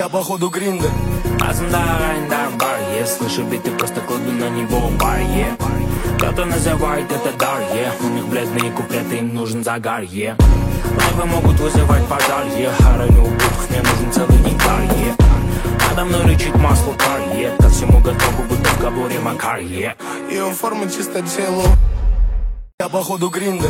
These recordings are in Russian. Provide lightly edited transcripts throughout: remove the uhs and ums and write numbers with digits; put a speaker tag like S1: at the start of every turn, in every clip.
S1: Я походу гриндер.
S2: Слышу биты, просто кладу на него бар. Кто-то называет это дар. У них бледные куплеты, им нужен загар. Лайвы могут вызывать пожар. Хороню убытков, мне нужен целый янтарь. Надо мной рычит масло кар. Ко всему готовы, будто в кабуре Макар.
S1: И он формы чисто телу. Я походу гриндер.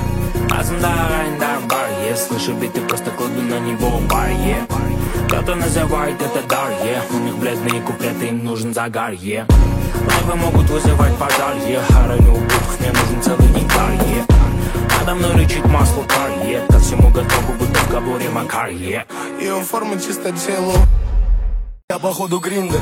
S2: Слышу биты, просто кладу на него бар. Кто-то называет это дар. У них бледные куплеты, им нужен загар. Лайвы могут вызывать пожар. Хороню убытков, мне нужен целый янтарь. Надо мной рычит масло кар. Ко всему готовы, будто в кабуре Макар.
S1: И он формы чисто телу. Я походу гриндер.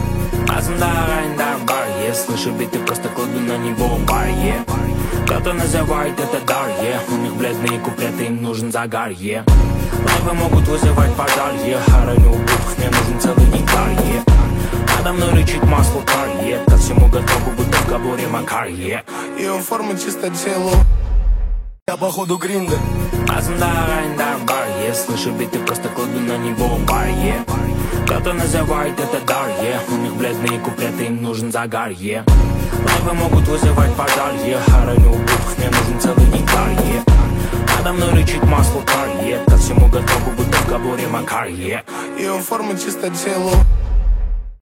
S2: Слышу биты, просто кладу на него бар. Кто-то называет это дар. У них бледные куплеты, им нужен загар. Лайвы могут вызывать пожар. Хороню убытков, мне нужен целый янтарь. Надо мной рычит масло кар. Ко всему готовы, будто в кабуре Макар.
S1: И он формы чисто телу. Я походу гриндер.
S2: Слышу биты, просто кладу на него бар. Кто-то называет это дар. У них бледные куплеты, им нужен загар. Лайвы могут вызывать пожар. Хороню убытков, мне нужен целый янтарь. Надо мной рычит масло кар. Ко всему готовы, будто в кабуре Макар.
S1: И он формы чисто телу.